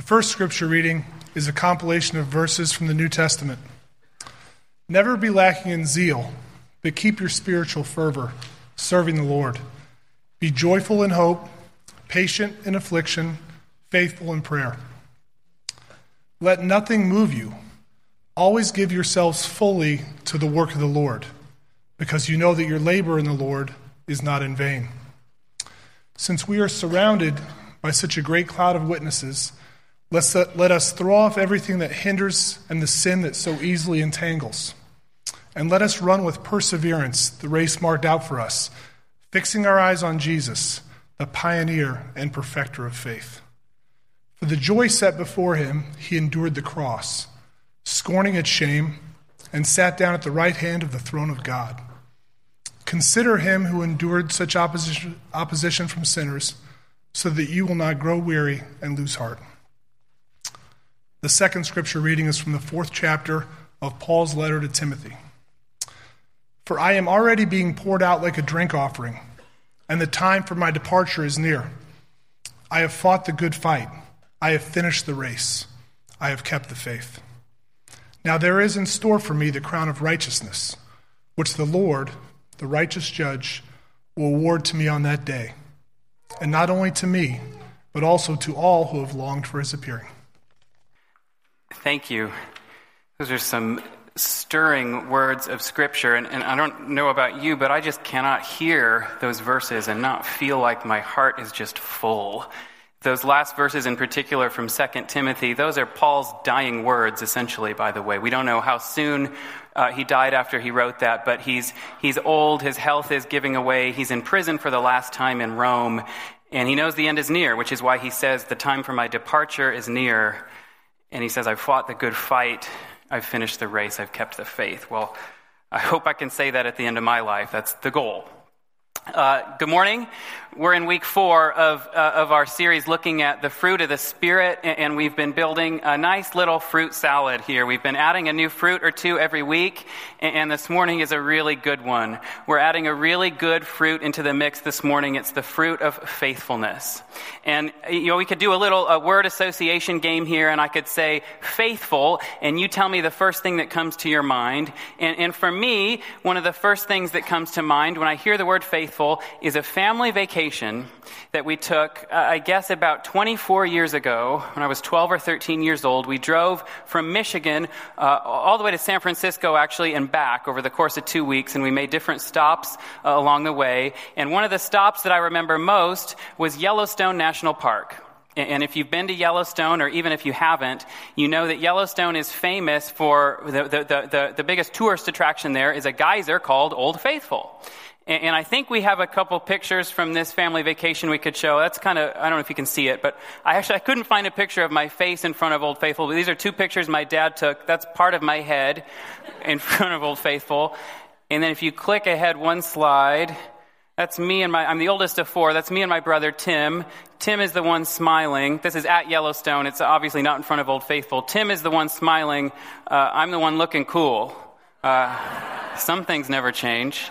first scripture reading is a compilation of verses from the New Testament. Never be lacking in zeal, but keep your spiritual fervor, serving the Lord. Be joyful in hope, patient in affliction, faithful in prayer. Let nothing move you. Always give yourselves fully to the work of the Lord, because you know that your labor in the Lord is not in vain. Since we are surrounded by such a great cloud of witnesses, let us throw off everything that hinders and the sin that so easily entangles. And let us run with perseverance the race marked out for us, fixing our eyes on Jesus, the pioneer and perfecter of faith. For the joy set before him, he endured the cross, scorning its shame, and sat down at the right hand of the throne of God. Consider him who endured such opposition from sinners, so that you will not grow weary and lose heart. The second scripture reading is from the 4th chapter of Paul's letter to Timothy. For I am already being poured out like a drink offering, and the time for my departure is near. I have fought the good fight. I have finished the race. I have kept the faith. Now there is in store for me the crown of righteousness, which the Lord, the righteous judge, will award to me on that day, and not only to me, but also to all who have longed for his appearing. Thank you. Those are some stirring words of Scripture, and I don't know about you, but I just cannot hear those verses and not feel like my heart is just full. Those last verses in particular from 2 Timothy, those are Paul's dying words, essentially, by the way. We don't know how soon he died after he wrote that, but he's old, his health is giving away, he's in prison for the last time in Rome, and he knows the end is near, which is why he says, the time for my departure is near. And he says, I've fought the good fight, I've finished the race, I've kept the faith. Well, I hope I can say that at the end of my life. That's the goal. Good morning. We're in week 4 of our series looking at the fruit of the Spirit, and we've been building a nice little fruit salad here. We've been adding a new fruit or two every week, and this morning is a really good one. We're adding a really good fruit into the mix this morning. It's the fruit of faithfulness. And, we could do a little word association game here, and I could say faithful, and you tell me the first thing that comes to your mind. And for me, one of the first things that comes to mind when I hear the word faithful is a family vacation that we took, I guess about 24 years ago, when I was 12 or 13 years old. We drove from Michigan all the way to San Francisco, actually, and back over the course of 2 weeks, and we made different stops along the way. And one of the stops that I remember most was Yellowstone National Park. And if you've been to Yellowstone, or even if you haven't, you know that Yellowstone is famous for the biggest tourist attraction there is a geyser called Old Faithful. And I think we have a couple pictures from this family vacation we could show. That's kind of, I don't know if you can see it, but I couldn't find a picture of my face in front of Old Faithful. But these are 2 pictures my dad took. That's part of my head in front of Old Faithful. And then if you click ahead one slide, that's me and I'm the oldest of 4. That's me and my brother, Tim. Tim is the one smiling. This is at Yellowstone. It's obviously not in front of Old Faithful. Tim is the one smiling. I'm the one looking cool. Some things never change.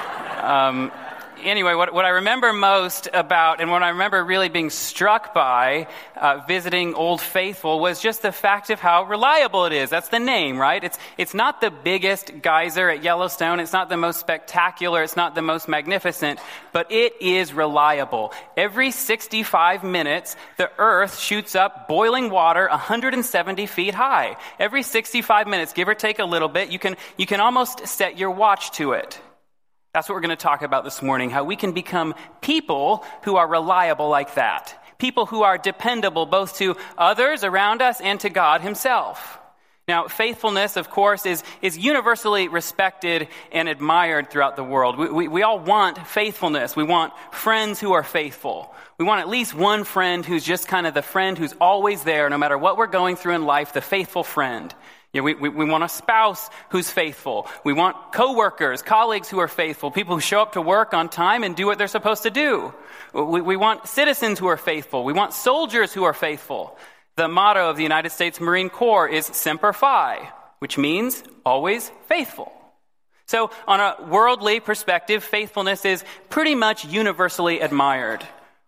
Anyway, what I remember most about, and what I remember really being struck by visiting Old Faithful, was just the fact of how reliable it is. That's the name, right? It's not the biggest geyser at Yellowstone. It's not the most spectacular. It's not the most magnificent, but it is reliable. Every 65 minutes, the earth shoots up boiling water 170 feet high. Every 65 minutes, give or take a little bit, you can almost set your watch to it. That's what we're going to talk about this morning, how we can become people who are reliable like that. People who are dependable both to others around us and to God himself. Now, faithfulness, of course, is universally respected and admired throughout the world. We all want faithfulness. We want friends who are faithful. We want at least one friend who's just kind of the friend who's always there, no matter what we're going through in life, the faithful friend. We want a spouse who's faithful. We want coworkers, colleagues who are faithful, people who show up to work on time and do what they're supposed to do. We want citizens who are faithful. We want soldiers who are faithful. The motto of the United States Marine Corps is Semper Fi, which means always faithful. So on a worldly perspective, faithfulness is pretty much universally admired.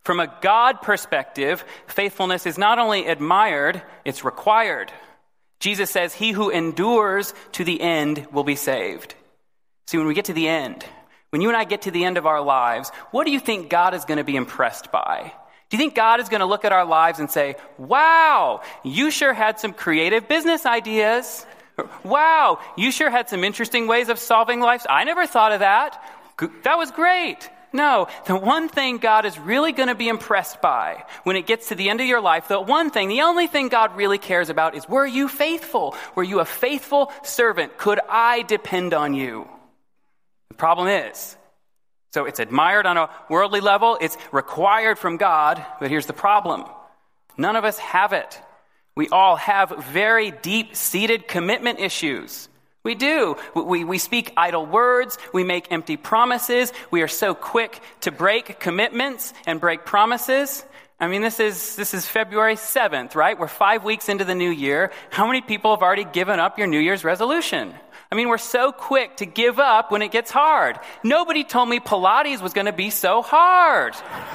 From a God perspective, faithfulness is not only admired, it's required. Jesus says, he who endures to the end will be saved. See, when we get to the end, when you and I get to the end of our lives, what do you think God is going to be impressed by? Do you think God is going to look at our lives and say, wow, you sure had some creative business ideas? Wow, you sure had some interesting ways of solving life. I never thought of that. That was great. No, the one thing God is really going to be impressed by when it gets to the end of your life, the only thing God really cares about is, were you faithful? Were you a faithful servant? Could I depend on you? The problem is, so it's admired on a worldly level, it's required from God, but here's the problem. None of us have it. We all have very deep-seated commitment issues. We do. We speak idle words. We make empty promises. We are so quick to break commitments and break promises. I mean, this is February 7th, right? We're 5 weeks into the new year. How many people have already given up your New Year's resolution? I mean, we're so quick to give up when it gets hard. Nobody told me Pilates was going to be so hard.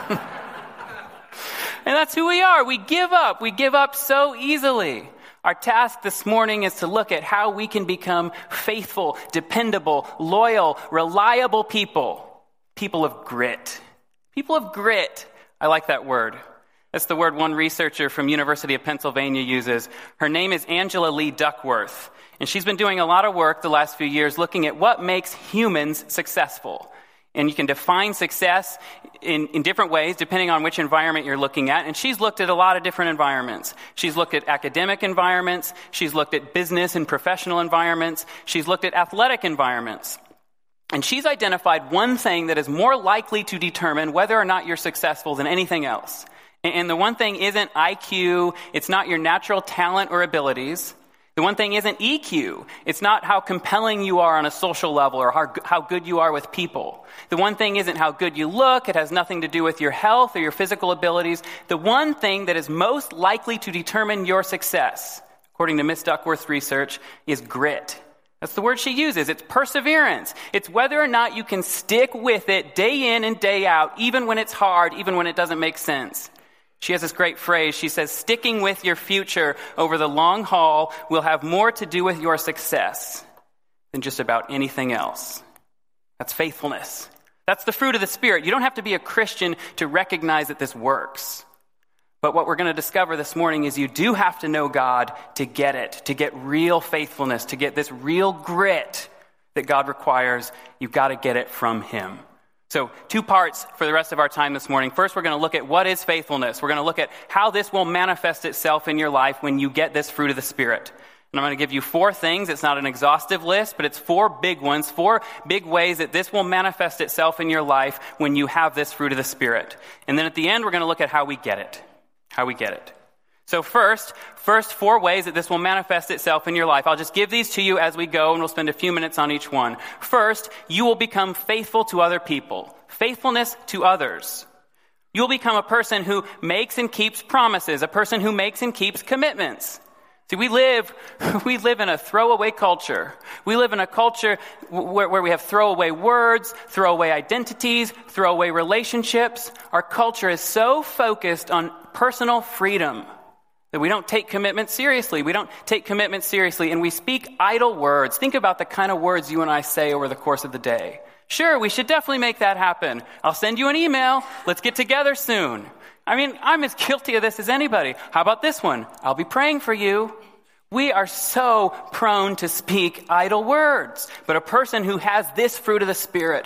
And that's who we are. We give up. We give up so easily. Our task this morning is to look at how we can become faithful, dependable, loyal, reliable people. People of grit. People of grit. I like that word. That's the word one researcher from University of Pennsylvania uses. Her name is Angela Lee Duckworth. And she's been doing a lot of work the last few years looking at what makes humans successful. And you can define success in different ways depending on which environment you're looking at. And she's looked at a lot of different environments. She's looked at academic environments. She's looked at business and professional environments. She's looked at athletic environments. And she's identified one thing that is more likely to determine whether or not you're successful than anything else. And the one thing isn't IQ. It's not your natural talent or abilities. The one thing isn't EQ. It's not how compelling you are on a social level or how good you are with people. The one thing isn't how good you look. It has nothing to do with your health or your physical abilities. The one thing that is most likely to determine your success, according to Miss Duckworth's research, is grit. That's the word she uses. It's perseverance. It's whether or not you can stick with it day in and day out, even when it's hard, even when it doesn't make sense. She has this great phrase. She says, sticking with your future over the long haul will have more to do with your success than just about anything else. That's faithfulness. That's the fruit of the Spirit. You don't have to be a Christian to recognize that this works. But what we're going to discover this morning is you do have to know God to get it, to get real faithfulness, to get this real grit that God requires. You've got to get it from Him. So 2 parts for the rest of our time this morning. First, we're going to look at what is faithfulness. We're going to look at how this will manifest itself in your life when you get this fruit of the Spirit. And I'm going to give you 4 things. It's not an exhaustive list, but it's 4 big ones, 4 big ways that this will manifest itself in your life when you have this fruit of the Spirit. And then at the end, we're going to look at how we get it. How we get it. So first 4 ways that this will manifest itself in your life. I'll just give these to you as we go, and we'll spend a few minutes on each one. First, you will become faithful to other people. Faithfulness to others. You'll become a person who makes and keeps promises, a person who makes and keeps commitments. See, we live in a throwaway culture. We live in a culture where we have throwaway words, throwaway identities, throwaway relationships. Our culture is so focused on personal freedom that we don't take commitment seriously. We don't take commitment seriously, and we speak idle words. Think about the kind of words you and I say over the course of the day. Sure, we should definitely make that happen. I'll send you an email. Let's get together soon. I mean, I'm as guilty of this as anybody. How about this one? I'll be praying for you. We are so prone to speak idle words. But a person who has this fruit of the Spirit,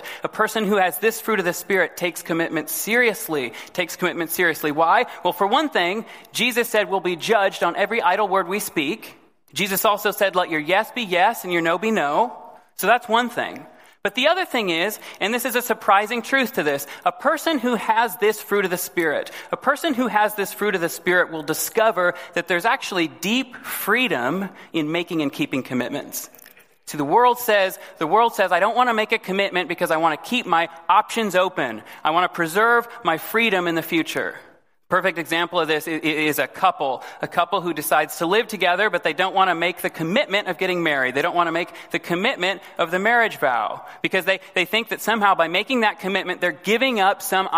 takes commitment seriously, Why? Well, for one thing, Jesus said we'll be judged on every idle word we speak. Jesus also said, let your yes be yes and your no be no. So that's one thing. But the other thing is, and this is a surprising truth to this, a person who has this fruit of the Spirit, will discover that there's actually deep freedom in making and keeping commitments. See, the world says, I don't want to make a commitment because I want to keep my options open. I want to preserve my freedom in the future. Perfect example of this is a couple who decides to live together, but they don't want to make the commitment of getting married. They don't want to make the commitment of the marriage vow because they think that somehow by making that commitment, they're giving up some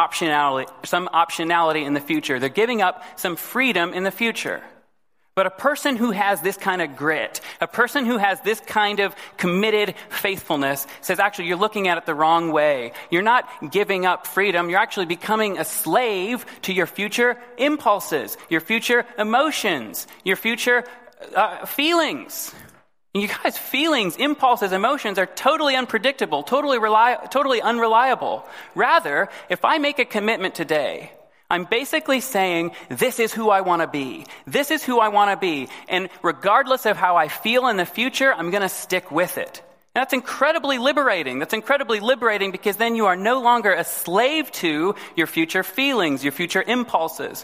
optionality in the future. They're giving up some freedom in the future. But a person who has this kind of grit, a person who has this kind of committed faithfulness says, actually, you're looking at it the wrong way. You're not giving up freedom. You're actually becoming a slave to your future impulses, your future emotions, your future feelings. And you guys, feelings, impulses, emotions are totally unpredictable, totally unreliable. Rather, if I make a commitment today, I'm basically saying, this is who I want to be. This is who I want to be. And regardless of how I feel in the future, I'm going to stick with it. And that's incredibly liberating. That's incredibly liberating because then you are no longer a slave to your future feelings, your future impulses.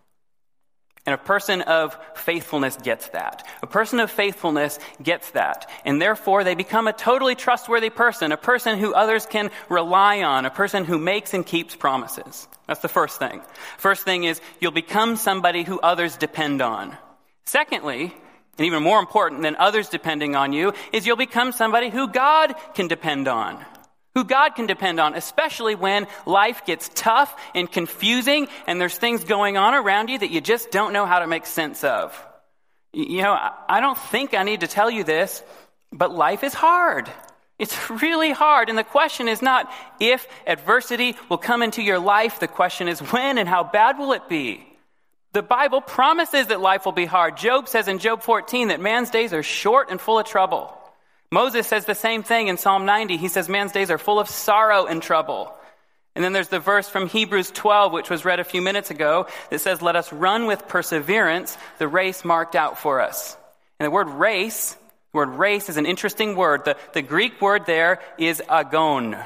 And a person of faithfulness gets that. A person of faithfulness gets that. And therefore, they become a totally trustworthy person, a person who others can rely on, a person who makes and keeps promises. That's the first thing. First thing is you'll become somebody who others depend on. Secondly, and even more important than others depending on you, is you'll become somebody who God can depend on. Who God can depend on, especially when life gets tough and confusing and there's things going on around you that you just don't know how to make sense of. You know, I don't think I need to tell you this, but life is hard. It's really hard. And the question is not if adversity will come into your life. The question is when and how bad will it be? The Bible promises that life will be hard. Job says in Job 14 that man's days are short and full of trouble. Moses says the same thing in Psalm 90. He says man's days are full of sorrow and trouble. And then there's the verse from Hebrews 12, which was read a few minutes ago, that says, let us run with perseverance the race marked out for us. And the word race is an interesting word. The Greek word there is agon,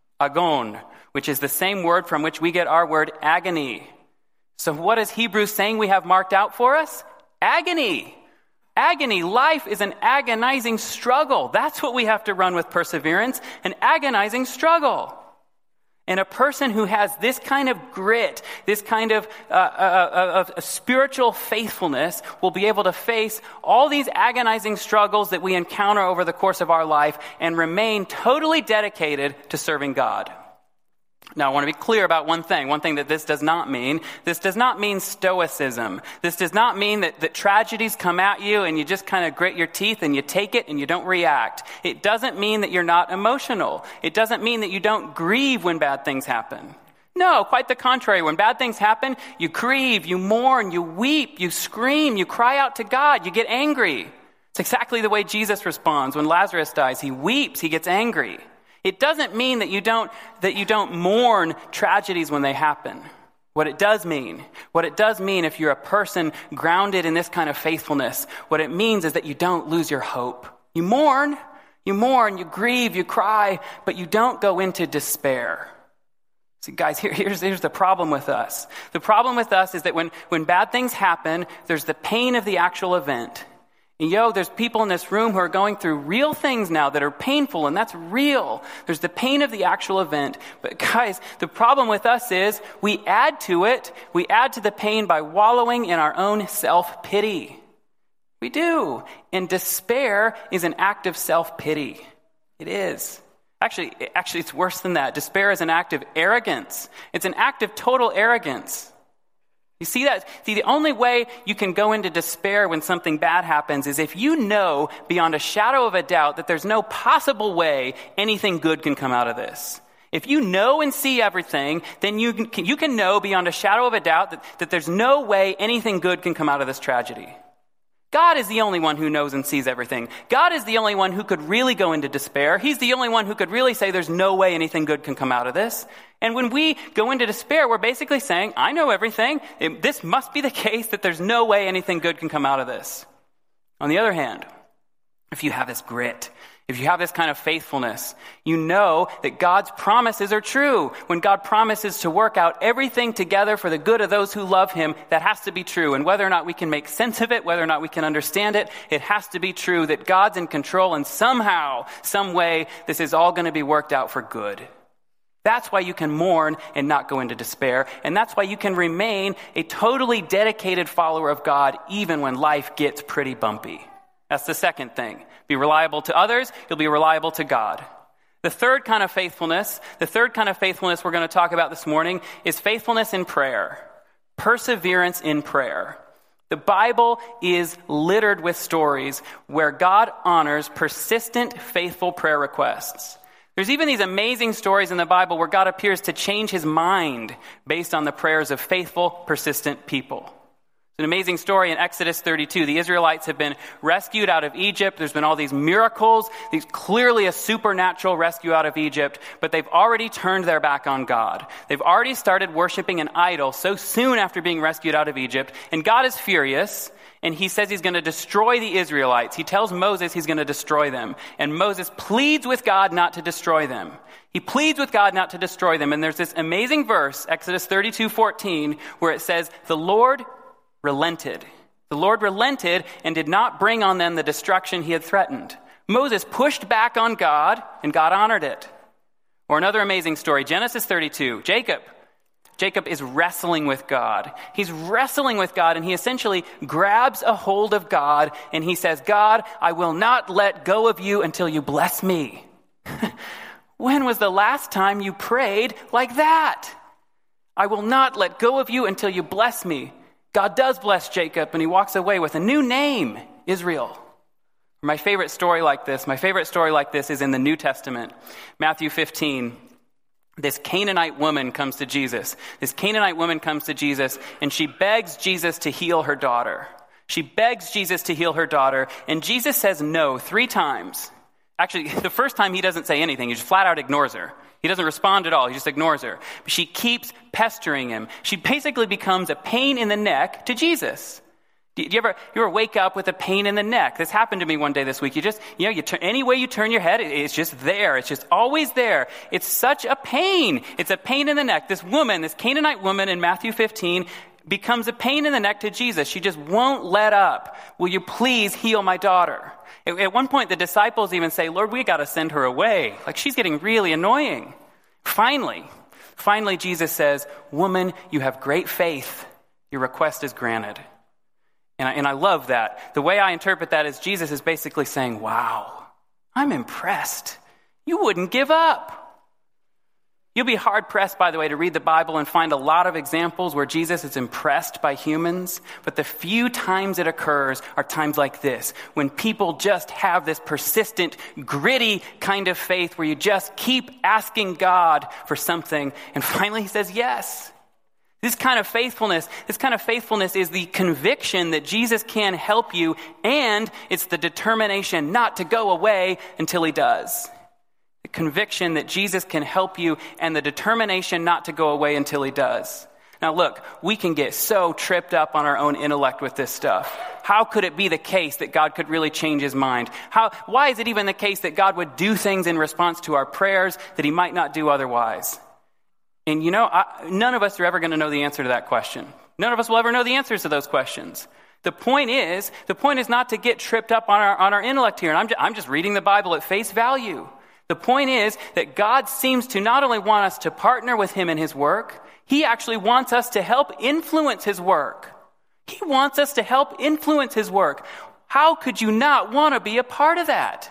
which is the same word from which we get our word agony. So what is Hebrews saying we have marked out for us? Agony. Agony. Life is an agonizing struggle. That's what we have to run with perseverance, an agonizing struggle. And a person who has this kind of grit, this kind of spiritual faithfulness will be able to face all these agonizing struggles that we encounter over the course of our life and remain totally dedicated to serving God. Now, I want to be clear about one thing that this does not mean. This does not mean stoicism. This does not mean that tragedies come at you and you just kind of grit your teeth and you take it and you don't react. It doesn't mean that you're not emotional. It doesn't mean that you don't grieve when bad things happen. No, quite the contrary. When bad things happen, you grieve, you mourn, you weep, you scream, you cry out to God, you get angry. It's exactly the way Jesus responds. When Lazarus dies, he weeps, he gets angry. It doesn't mean that you don't mourn tragedies when they happen. What it does mean if you're a person grounded in this kind of faithfulness, what it means is that you don't lose your hope. You mourn, you grieve, you cry, but you don't go into despair. See, guys, here's the problem with us. The problem with us is that when bad things happen, there's the pain of the actual event. And there's people in this room who are going through real things now that are painful, and that's real. There's the pain of the actual event. But guys, the problem with us is we add to it. We add to the pain by wallowing in our own self-pity. We do. And despair is an act of self-pity. It is. Actually, it's worse than that. Despair is an act of arrogance. It's an act of total arrogance. You see that? See, the only way you can go into despair when something bad happens is if you know beyond a shadow of a doubt that there's no possible way anything good can come out of this. If you know and see everything, then you can know beyond a shadow of a doubt that there's no way anything good can come out of this tragedy. God is the only one who knows and sees everything. God is the only one who could really go into despair. He's the only one who could really say there's no way anything good can come out of this. And when we go into despair, we're basically saying, I know everything. This must be the case that there's no way anything good can come out of this. On the other hand, if you have this grit, if you have this kind of faithfulness, you know that God's promises are true. When God promises to work out everything together for the good of those who love him, that has to be true. And whether or not we can make sense of it, whether or not we can understand it, it has to be true that God's in control and somehow, some way, this is all going to be worked out for good. That's why you can mourn and not go into despair. And that's why you can remain a totally dedicated follower of God even when life gets pretty bumpy. That's the second thing. Be reliable to others, you'll be reliable to God. The third kind of faithfulness we're going to talk about this morning is faithfulness in prayer. Perseverance in prayer. The Bible is littered with stories where God honors persistent, faithful prayer requests. There's even these amazing stories in the Bible where God appears to change his mind based on the prayers of faithful, persistent people. It's an amazing story in Exodus 32. The Israelites have been rescued out of Egypt. There's been all these miracles, these clearly a supernatural rescue out of Egypt, but they've already turned their back on God. They've already started worshiping an idol so soon after being rescued out of Egypt, and God is furious. And he says he's going to destroy the Israelites. He tells Moses he's going to destroy them. And Moses pleads with God not to destroy them. He pleads with God not to destroy them. And there's this amazing verse, Exodus 32:14, where it says, the Lord relented. The Lord relented and did not bring on them the destruction he had threatened. Moses pushed back on God, and God honored it. Or another amazing story, Genesis 32. Jacob is wrestling with God. He's wrestling with God, and he essentially grabs a hold of God, and he says, God, I will not let go of you until you bless me. When was the last time you prayed like that? I will not let go of you until you bless me. God does bless Jacob, and he walks away with a new name, Israel. My favorite story like this is in the New Testament, Matthew 15. This Canaanite woman comes to Jesus. And she begs Jesus to heal her daughter. And Jesus says no 3 times. Actually, the first time he doesn't say anything. He just flat out ignores her. He doesn't respond at all. He just ignores her. But she keeps pestering him. She basically becomes a pain in the neck to Jesus. Do you ever wake up with a pain in the neck? This happened to me one day this week. Any way you turn your head, it's just there. It's just always there. It's such a pain. It's a pain in the neck. This Canaanite woman in Matthew 15 becomes a pain in the neck to Jesus. She just won't let up. Will you please heal my daughter? At one point, the disciples even say, Lord, we got to send her away. Like, she's getting really annoying. Finally, Jesus says, woman, you have great faith. Your request is granted. And I love that. The way I interpret that is Jesus is basically saying, wow, I'm impressed. You wouldn't give up. You'll be hard-pressed, by the way, to read the Bible and find a lot of examples where Jesus is impressed by humans. But the few times it occurs are times like this, when people just have this persistent, gritty kind of faith where you just keep asking God for something. And finally he says yes. This kind of faithfulness is the conviction that Jesus can help you, and it's the determination not to go away until he does. The conviction that Jesus can help you and the determination not to go away until he does. Now look, we can get so tripped up on our own intellect with this stuff. How could it be the case that God could really change his mind? Why is it even the case that God would do things in response to our prayers that he might not do otherwise? And none of us are ever going to know the answer to that question. None of us will ever know the answers to those questions. The point is not to get tripped up on our intellect here. And I'm just reading the Bible at face value. The point is that God seems to not only want us to partner with him in his work, he actually wants us to help influence his work. He wants us to help influence his work. How could you not want to be a part of that?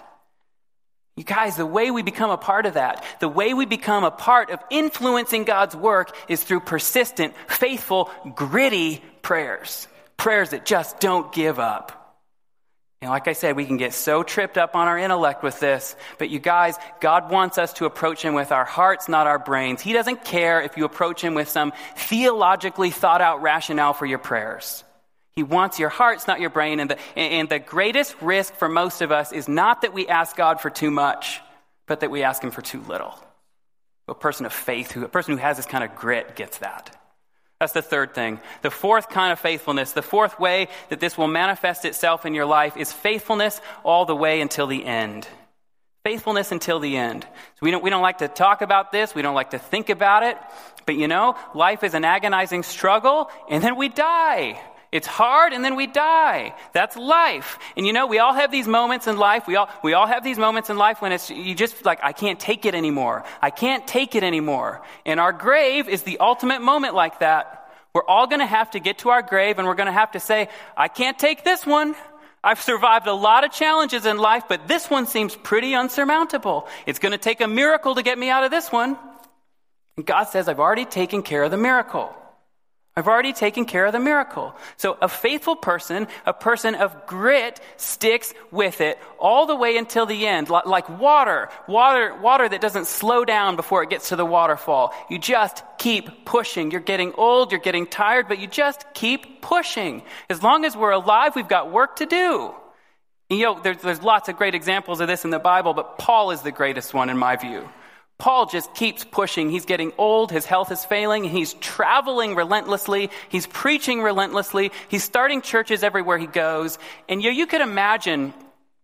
You guys, the way we become a part of that, the way we become a part of influencing God's work is through persistent, faithful, gritty prayers. Prayers that just don't give up. And like I said, we can get so tripped up on our intellect with this, but you guys, God wants us to approach him with our hearts, not our brains. He doesn't care if you approach him with some theologically thought out rationale for your prayers. He wants your hearts, not your brain. And the greatest risk for most of us is not that we ask God for too much, but that we ask him for too little. A person of faith, a person who has this kind of grit gets that. That's the third thing. The fourth kind of faithfulness, the fourth way that this will manifest itself in your life is faithfulness all the way until the end. Faithfulness until the end. So we don't like to talk about this. We don't like to think about it. But life is an agonizing struggle, and then we die. It's hard, and then we die. That's life. And we all have these moments in life. We all have these moments in life when you just like, I can't take it anymore. I can't take it anymore. And our grave is the ultimate moment like that. We're all going to have to get to our grave, and we're going to have to say, I can't take this one. I've survived a lot of challenges in life, but this one seems pretty unsurmountable. It's going to take a miracle to get me out of this one. And God says, I've already taken care of the miracle. I've already taken care of the miracle. So a faithful person, a person of grit, sticks with it all the way until the end. Like water that doesn't slow down before it gets to the waterfall. You just keep pushing. You're getting old, you're getting tired, but you just keep pushing. As long as we're alive, we've got work to do. There's lots of great examples of this in the Bible, but Paul is the greatest one in my view. Paul just keeps pushing. He's getting old. His health is failing. He's traveling relentlessly. He's preaching relentlessly. He's starting churches everywhere he goes. And you could imagine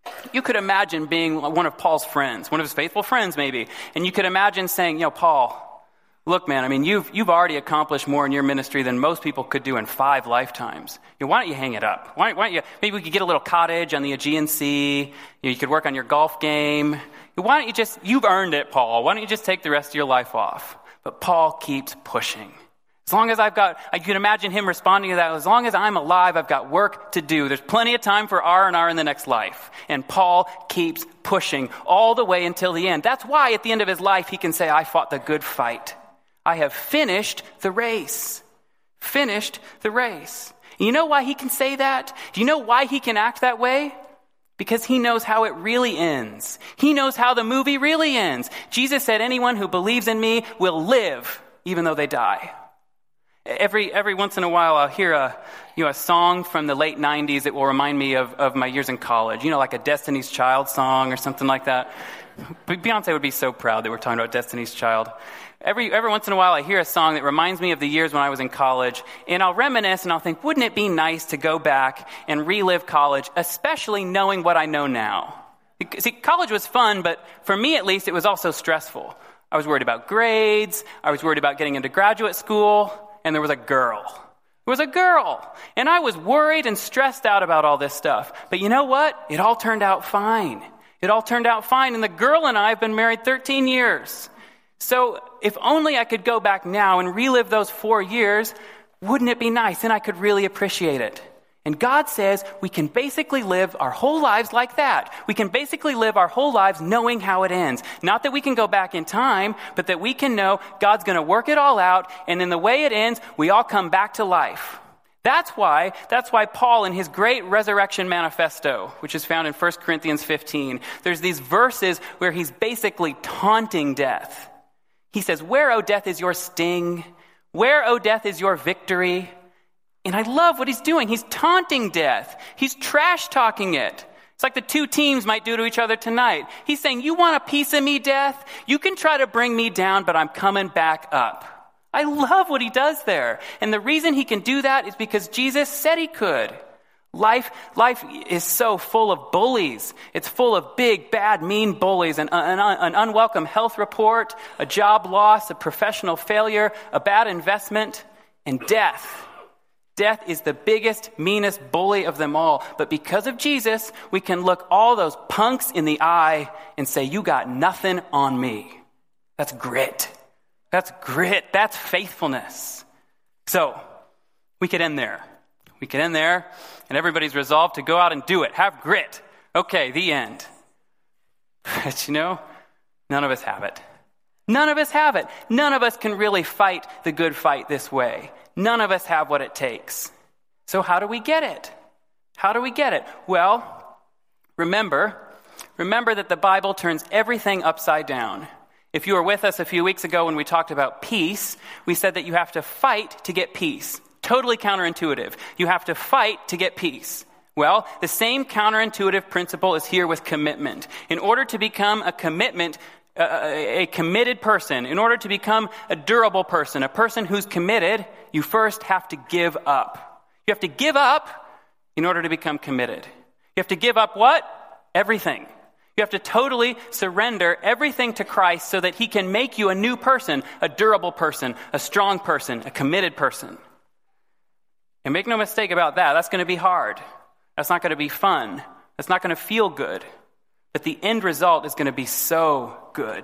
being one of Paul's friends, one of his faithful friends maybe. And you could imagine saying, Paul, look, man, I mean, you've already accomplished more in your ministry than most people could do in 5 lifetimes. Why don't you hang it up? Why don't you, maybe we could get a little cottage on the Aegean Sea. You could work on your golf game. Why don't you you've earned it, Paul. Why don't you just take the rest of your life off? But Paul keeps pushing. As long as I can imagine him responding to that, as long as I'm alive, I've got work to do. There's plenty of time for R&R in the next life. And Paul keeps pushing all the way until the end. That's why at the end of his life, he can say, I fought the good fight. I have finished the race. Finished the race. And you know why he can say that? Do you know why he can act that way? Because he knows how it really ends. He knows how the movie really ends. Jesus said, anyone who believes in me will live even though they die. Every once in a while, I'll hear a song from the late 90s that will remind me of my years in college. Like a Destiny's Child song or something like that. Beyonce would be so proud that we're talking about Destiny's Child. Every once in a while, I hear a song that reminds me of the years when I was in college, and I'll reminisce and I'll think, wouldn't it be nice to go back and relive college, especially knowing what I know now? See, college was fun, but for me at least, it was also stressful. I was worried about grades, I was worried about getting into graduate school, and there was a girl. There was a girl, and I was worried and stressed out about all this stuff. But you know what? It all turned out fine. It all turned out fine, and the girl and I have been married 13 years. So if only I could go back now and relive those 4 years, wouldn't it be nice? And I could really appreciate it. And God says we can basically live our whole lives like that. We can basically live our whole lives knowing how it ends. Not that we can go back in time, but that we can know God's going to work it all out, and in the way it ends, we all come back to life. That's why Paul, in his great resurrection manifesto, which is found in 1 Corinthians 15, there's these verses where he's basically taunting death. He says, where, O death, is your sting? Where, O death, is your victory? And I love what he's doing. He's taunting death. He's trash-talking it. It's like the 2 teams might do to each other tonight. He's saying, you want a piece of me, death? You can try to bring me down, but I'm coming back up. I love what he does there. And the reason he can do that is because Jesus said he could. Life is so full of bullies. It's full of big, bad, mean bullies, an unwelcome health report, a job loss, a professional failure, a bad investment, and death. Death is the biggest, meanest bully of them all. But because of Jesus, we can look all those punks in the eye and say, you got nothing on me. That's grit. That's grit. That's faithfulness. So we could end there. We could end there, and everybody's resolved to go out and do it. Have grit. Okay, the end. But none of us have it. None of us have it. None of us can really fight the good fight this way. None of us have what it takes. So how do we get it? How do we get it? Well, remember that the Bible turns everything upside down. If you were with us a few weeks ago when we talked about peace, we said that you have to fight to get peace. Totally counterintuitive. You have to fight to get peace. Well, the same counterintuitive principle is here with commitment. In order to become a committed person, in order to become a durable person, a person who's committed, you first have to give up. You have to give up in order to become committed. You have to give up what? Everything. You have to totally surrender everything to Christ so that he can make you a new person, a durable person, a strong person, a committed person. And make no mistake about that. That's going to be hard. That's not going to be fun. That's not going to feel good. But the end result is going to be so good.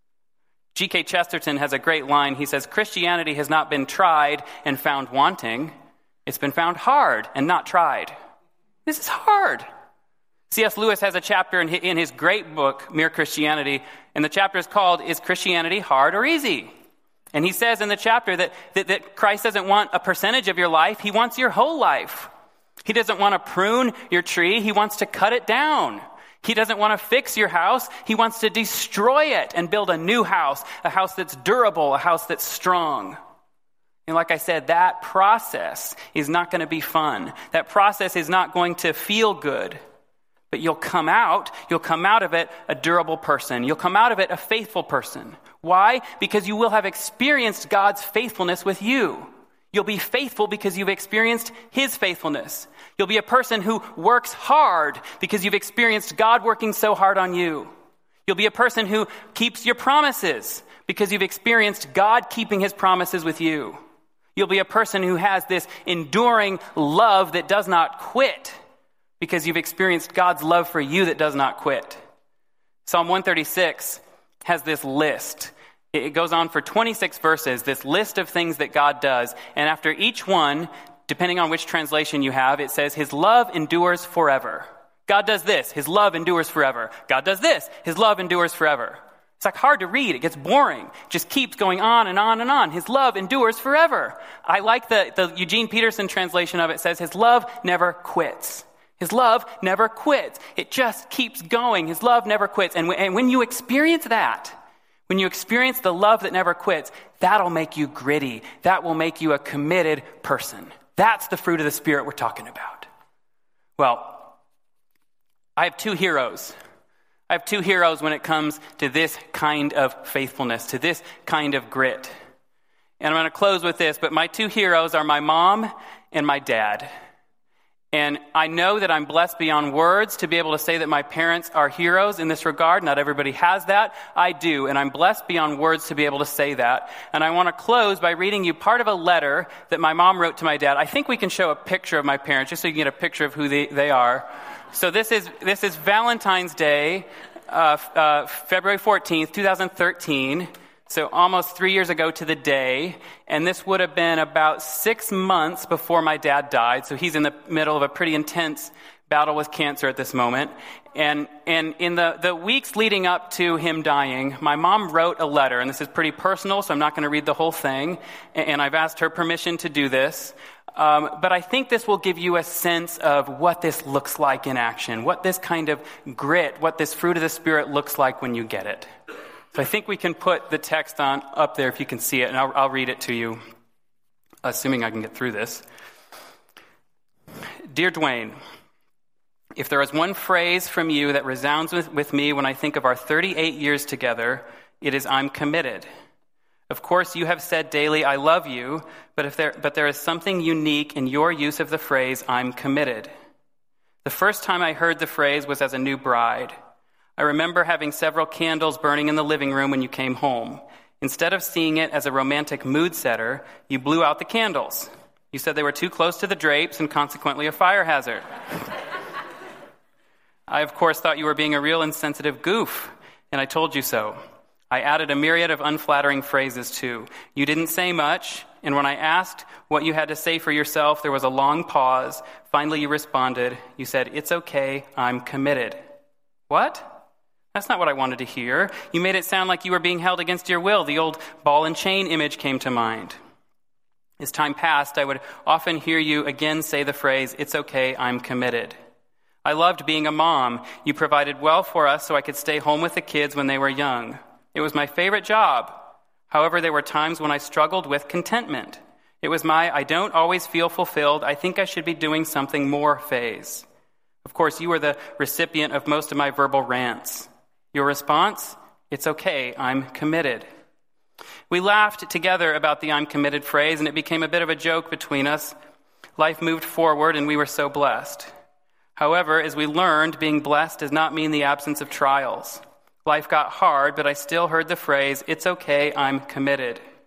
G.K. Chesterton has a great line. He says, Christianity has not been tried and found wanting. It's been found hard and not tried. This is hard. C.S. Lewis has a chapter in his great book, Mere Christianity, and the chapter is called, Is Christianity Hard or Easy? And he says in the chapter that Christ doesn't want a percentage of your life. He wants your whole life. He doesn't want to prune your tree. He wants to cut it down. He doesn't want to fix your house. He wants to destroy it and build a new house, a house that's durable, a house that's strong. And like I said, that process is not going to be fun. That process is not going to feel good. But you'll come out of it a durable person. You'll come out of it a faithful person. Why? Because you will have experienced God's faithfulness with you. You'll be faithful because you've experienced his faithfulness. You'll be a person who works hard because you've experienced God working so hard on you. You'll be a person who keeps your promises because you've experienced God keeping his promises with you. You'll be a person who has this enduring love that does not quit because you've experienced God's love for you that does not quit. Psalm 136 has this list. It goes on for 26 verses, this list of things that God does. And after each one, depending on which translation you have, it says, his love endures forever. God does this, his love endures forever. God does this, his love endures forever. It's like hard to read. It gets boring. It just keeps going on and on and on. His love endures forever. I like the Eugene Peterson translation of it. It says, his love never quits. His love never quits. It just keeps going. His love never quits. And when you experience that, when you experience the love that never quits, that'll make you gritty. That will make you a committed person. That's the fruit of the Spirit we're talking about. Well, I have two heroes. I have two heroes when it comes to this kind of faithfulness, to this kind of grit. And I'm going to close with this, but my two heroes are my mom and my dad. And I know that I'm blessed beyond words to be able to say that my parents are heroes in this regard. Not everybody has that. I do, and I'm blessed beyond words to be able to say that. And I want to close by reading you part of a letter that my mom wrote to my dad. I think we can show a picture of my parents just so you can get a picture of who they are. So this is Valentine's Day, February 14th, 2013. So almost 3 years ago to the day, and this would have been about 6 months before my dad died. So he's in the middle of a pretty intense battle with cancer at this moment. And in the weeks leading up to him dying, my mom wrote a letter, and this is pretty personal, so I'm not going to read the whole thing. And I've asked her permission to do this. But I think this will give you a sense of what this looks like in action, what this kind of grit, what this fruit of the Spirit looks like when you get it. So I think we can put the text on up there if you can see it, and I'll read it to you, assuming I can get through this. Dear Dwayne, if there is one phrase from you that resounds with me when I think of our 38 years together, it is I'm committed. Of course, you have said daily, I love you, but there is something unique in your use of the phrase, I'm committed. The first time I heard the phrase was as a new bride. I remember having several candles burning in the living room when you came home. Instead of seeing it as a romantic mood setter, you blew out the candles. You said they were too close to the drapes and consequently a fire hazard. I, of course, thought you were being a real insensitive goof, and I told you so. I added a myriad of unflattering phrases, too. You didn't say much, and when I asked what you had to say for yourself, there was a long pause. Finally, you responded. You said, it's okay, I'm committed. What? That's not what I wanted to hear. You made it sound like you were being held against your will. The old ball and chain image came to mind. As time passed, I would often hear you again say the phrase, it's okay, I'm committed. I loved being a mom. You provided well for us so I could stay home with the kids when they were young. It was my favorite job. However, there were times when I struggled with contentment. It was my I don't always feel fulfilled, I think I should be doing something more phase. Of course, you were the recipient of most of my verbal rants. Your response? It's okay, I'm committed. We laughed together about the I'm committed phrase, and it became a bit of a joke between us. Life moved forward, and we were so blessed. However, as we learned, being blessed does not mean the absence of trials. Life got hard, but I still heard the phrase, it's okay, I'm committed.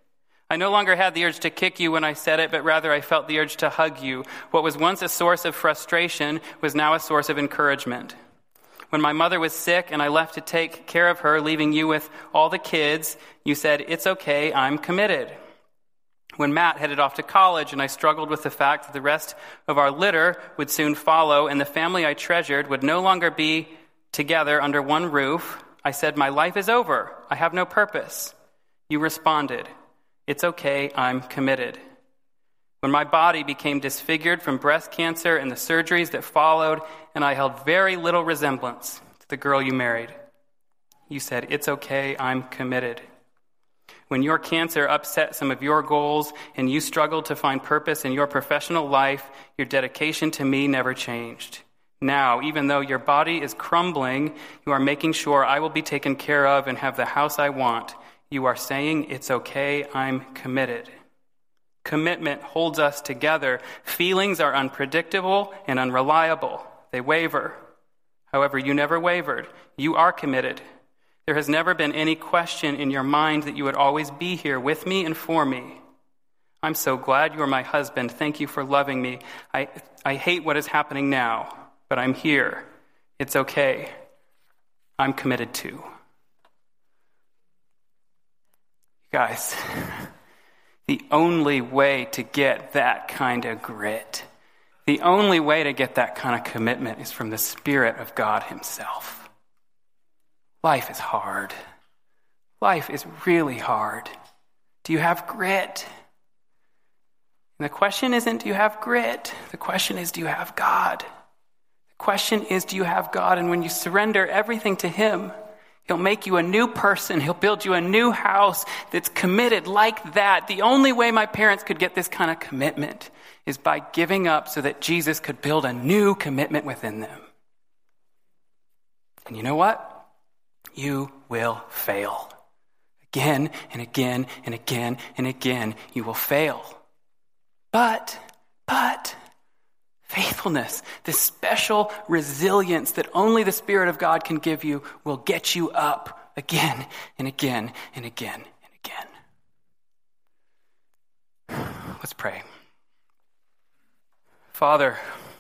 I no longer had the urge to kick you when I said it, but rather I felt the urge to hug you. What was once a source of frustration was now a source of encouragement. When my mother was sick and I left to take care of her, leaving you with all the kids, you said, "It's okay, I'm committed." When Matt headed off to college and I struggled with the fact that the rest of our litter would soon follow and the family I treasured would no longer be together under one roof, I said, "My life is over. I have no purpose." You responded, "It's okay, I'm committed." When my body became disfigured from breast cancer and the surgeries that followed, and I held very little resemblance to the girl you married, you said, "It's okay, I'm committed." When your cancer upset some of your goals and you struggled to find purpose in your professional life, your dedication to me never changed. Now, even though your body is crumbling, you are making sure I will be taken care of and have the house I want. You are saying, "It's okay, I'm committed." Commitment holds us together. Feelings are unpredictable and unreliable. They waver. However, you never wavered. You are committed. There has never been any question in your mind that you would always be here with me and for me. I'm so glad you are my husband. Thank you for loving me. I hate what is happening now, but I'm here. It's okay. I'm committed too. Guys, the only way to get that kind of grit, the only way to get that kind of commitment is from the Spirit of God himself. Life is hard. Life is really hard. Do you have grit? And the question isn't, do you have grit? The question is, do you have God? The question is, do you have God? And when you surrender everything to him, he'll make you a new person. He'll build you a new house that's committed like that. The only way my parents could get this kind of commitment is by giving up so that Jesus could build a new commitment within them. And you know what? You will fail. Again and again and again and again, you will fail. But faithfulness, this special resilience that only the Spirit of God can give you, will get you up again and again and again and again. Let's pray. Father,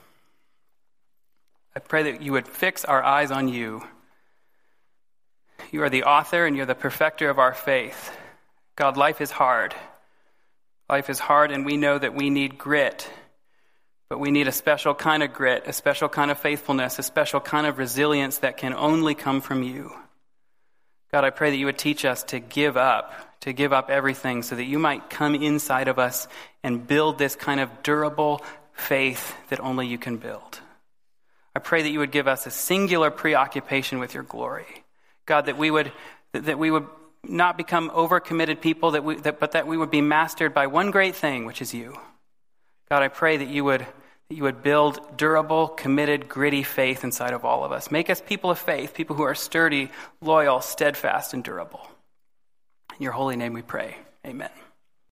I pray that you would fix our eyes on you. You are the author and you're the perfecter of our faith. God, life is hard. Life is hard, and we know that we need grit. But we need a special kind of grit, a special kind of faithfulness, a special kind of resilience that can only come from you. God, I pray that you would teach us to give up everything so that you might come inside of us and build this kind of durable faith that only you can build. I pray that you would give us a singular preoccupation with your glory. God, that we would not become overcommitted people, but that we would be mastered by one great thing, which is you. God, I pray that you would build durable, committed, gritty faith inside of all of us. Make us people of faith, people who are sturdy, loyal, steadfast, and durable. In your holy name we pray. Amen.